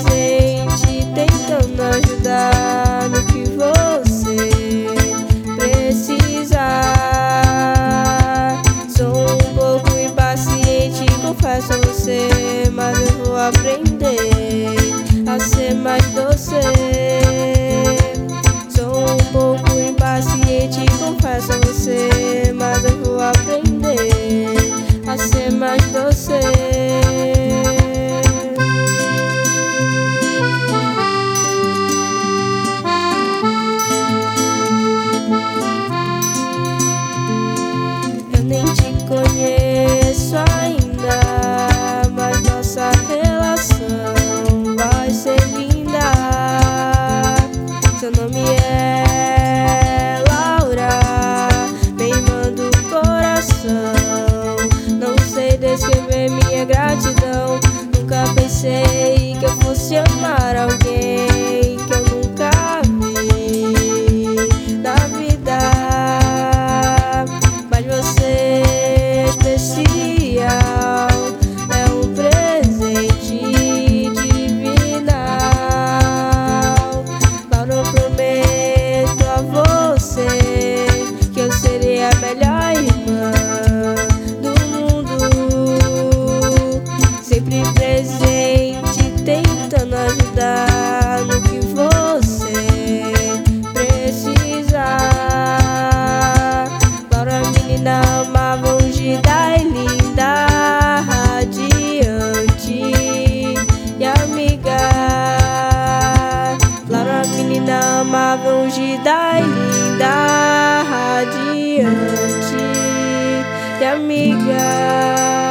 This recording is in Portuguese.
presente, tentando ajudar no que você precisar. Sou um pouco impaciente, confesso a você, mas eu vou aprender a ser mais doce. Sou um pouco impaciente, confesso a você, mas eu vou aprender a ser mais doce. Eu nem te conheço ainda, mas nossa relação vai ser linda. Seu nome é Laura, bem manda o coração. Não sei descrever minha gratidão. Nunca pensei que eu fosse amar alguém que eu nunca vi na vida. Mas você é especial, é um presente divinal. Laura, eu prometo a você que eu serei a melhor irmã do mundo, sempre presente, tentando ajudar no que você precisar. Laura, menina amável, ungida e linda, radiante e amiga. Laura, menina amável, ungida e linda, radiante e amiga.